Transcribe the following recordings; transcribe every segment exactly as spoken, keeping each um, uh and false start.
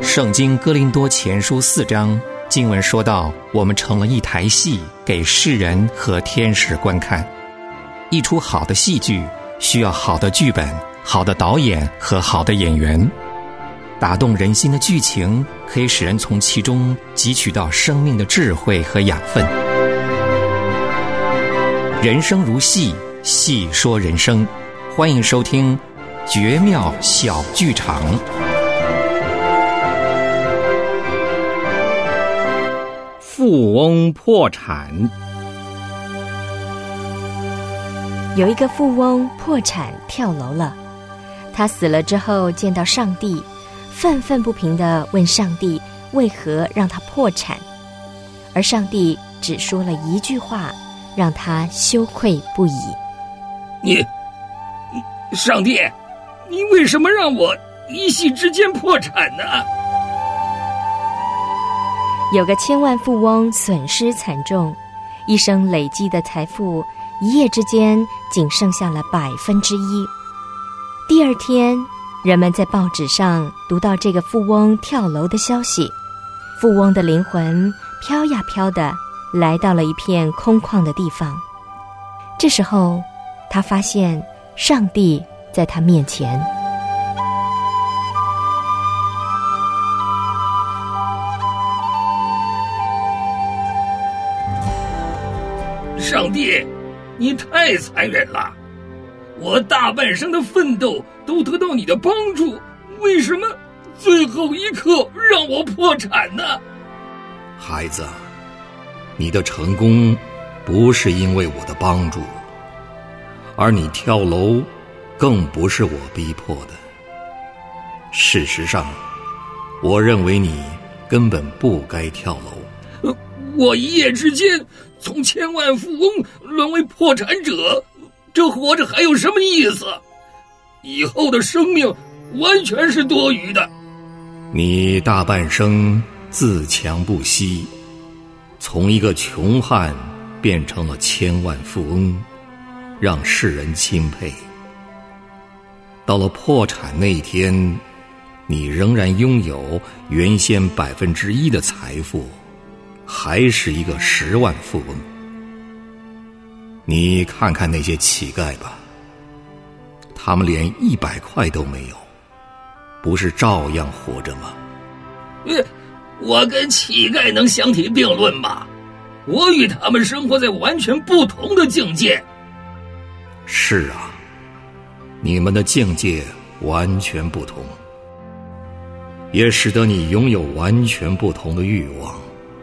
圣经哥林多前书四章经文说到，我们成了一台戏，给世人和天使观看。一出好的戏剧需要好的剧本、好的导演和好的演员。打动人心的剧情可以使人从其中汲取到生命的智慧和养分。人生如戏，戏说人生。欢迎收听绝妙小剧场。富翁破产。 有一个富翁破产跳楼了，他死了之后见到上帝，愤愤不平地问上帝为何让他破产，而上帝只说了一句话，让他羞愧不已。 你，上帝，你为什么让我一夕之间破产呢？ 有个千万富翁损失惨重，一生累积的财富一夜之间仅剩下了百分之一。第二天，人们在报纸上读到这个富翁跳楼的消息，富翁的灵魂飘呀飘的来到了一片空旷的地方。这时候，他发现上帝在他面前。 上帝，你太残忍了！我大半生的奋斗都得到你的帮助，为什么最后一刻让我破产呢？ 孩子，你的成功不是因为我的帮助，而你跳楼更不是我逼迫的。事实上，我认为你根本不该跳楼。 呃，我一夜之间从千万富翁沦为破产者，这活着还有什么意思？以后的生命完全是多余的。 你大半生自强不息，从一个穷汉变成了千万富翁，让世人钦佩。到了破产那一天，你仍然拥有原先百分之一的财富，还是一个十万富翁。你看看那些乞丐吧，他们连一百块都没有，不是照样活着吗？ 呃，我跟乞丐能相提并论吗？我与他们生活在完全不同的境界。 是啊，你们的境界完全不同，也使得你拥有完全不同的欲望。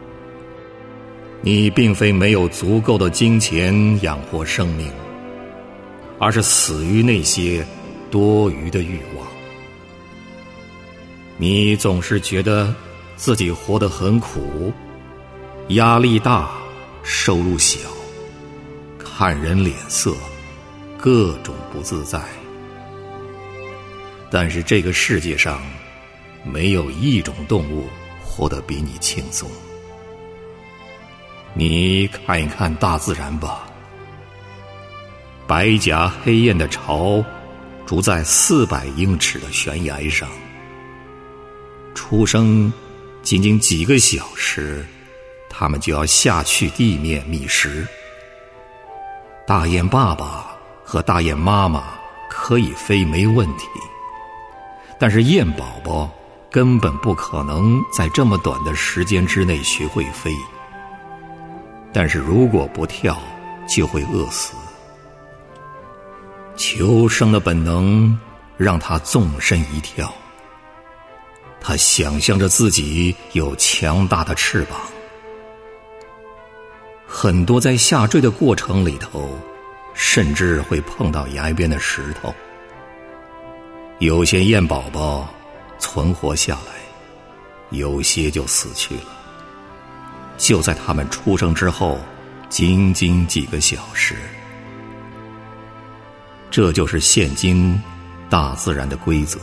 你并非没有足够的金钱养活生命，而是死于那些多余的欲望。你总是觉得自己活得很苦，压力大，收入小，看人脸色，各种不自在。但是这个世界上没有一种动物活得比你轻松。你看一看大自然吧，白颊黑艳的巢筑在四百英尺的悬崖上，出生仅仅几个小时，它们就要下去地面觅食。大雁爸爸和大雁妈妈可以飞没问题，但是雁宝宝根本不可能在这么短的时间之内学会飞。但是如果不跳，就会饿死。求生的本能让他纵身一跳，他想象着自己有强大的翅膀。很多在下坠的过程里头，甚至会碰到崖边的石头。有些雁宝宝存活下来，有些就死去了。就在他们出生之后，仅仅几个小时。这就是现今大自然的规则。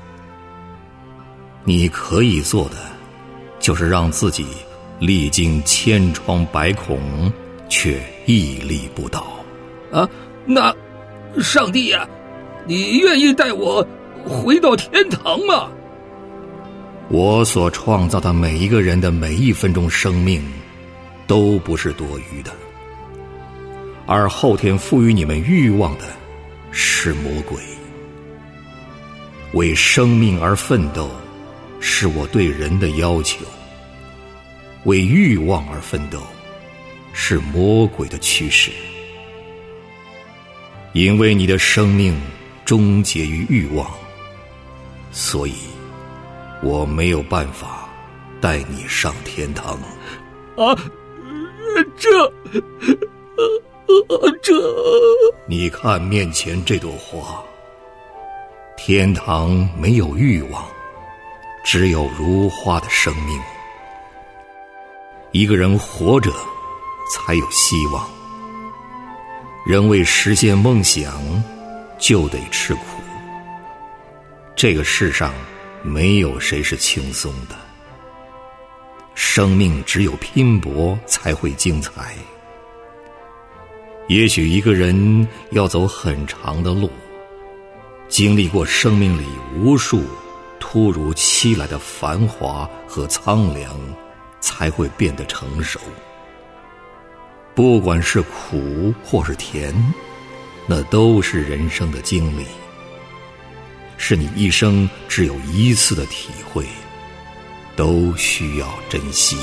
你可以做的，就是让自己历经千疮百孔，却屹立不倒。 啊，那，上帝呀、啊，你愿意带我回到天堂吗？ 我所创造的每一个人的每一分钟生命都不是多余的，而后天赋予你们欲望的是魔鬼。为生命而奋斗是我对人的要求，为欲望而奋斗是魔鬼的驱使。因为你的生命终结于欲望，所以我没有办法带你上天堂。 啊，这，呃，这…… 你看面前这朵花，天堂没有欲望，只有如花的生命。一个人活着，才有希望。人为实现梦想，就得吃苦。这个世上没有谁是轻松的，生命只有拼搏才会精彩。也许一个人要走很长的路，经历过生命里无数突如其来的繁华和苍凉，才会变得成熟。不管是苦或是甜，那都是人生的经历，是你一生只有一次的体会，都需要珍惜。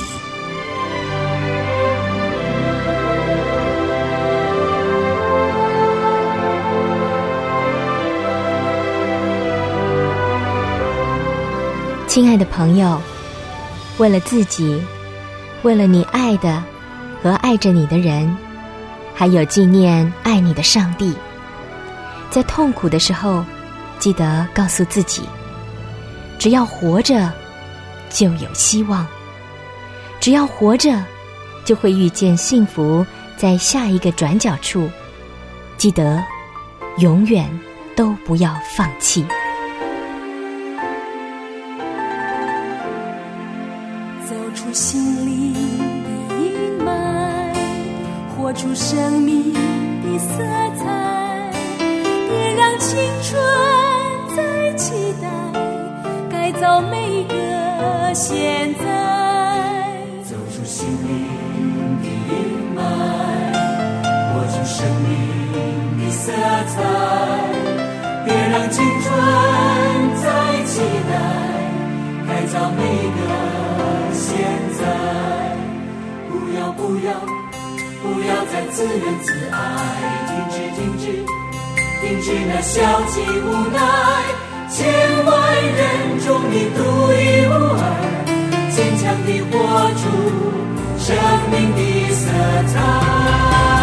亲爱的朋友，为了自己，为了你爱的和爱着你的人，还有纪念爱你的上帝，在痛苦的时候，记得告诉自己，只要活着就有希望，只要活着就会遇见幸福，在下一个转角处。记得永远都不要放弃。 走出心灵的阴霾，活出生命的色彩，别让青春再期待，改造每个现在。 走出心灵的阴霾，活出生命的色彩，别让青春再期待，改造每个现在。不要不要不要再自怨自艾，停止停止停止那消极无奈，千万人中你独一无二，坚强地活出生命的色彩。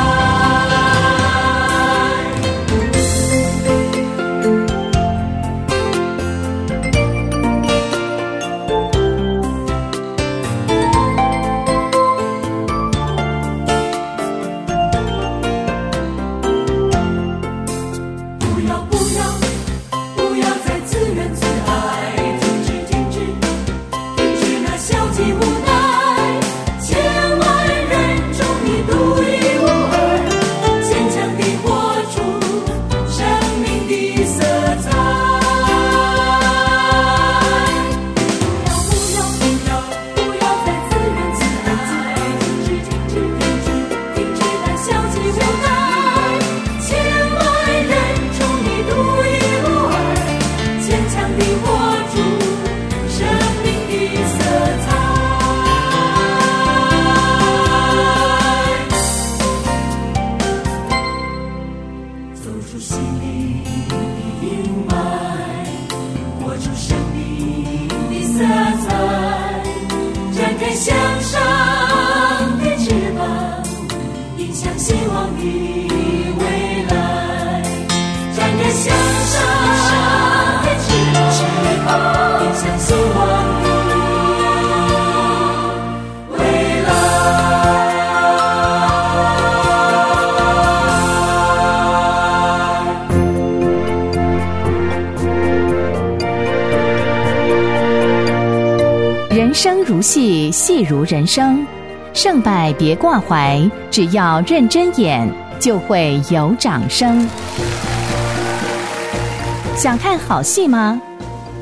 人生如戏，戏如人生，胜败别挂怀，只要认真演，就会有掌声。想看好戏吗？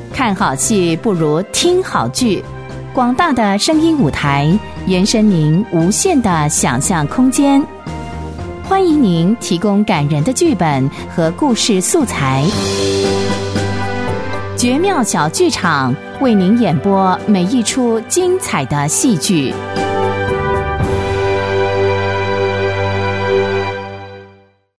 看好戏不如听好剧，广大的声音舞台延伸您无限的想象空间。欢迎您提供感人的剧本和故事素材，绝妙小剧场为您演播每一出精彩的戏剧。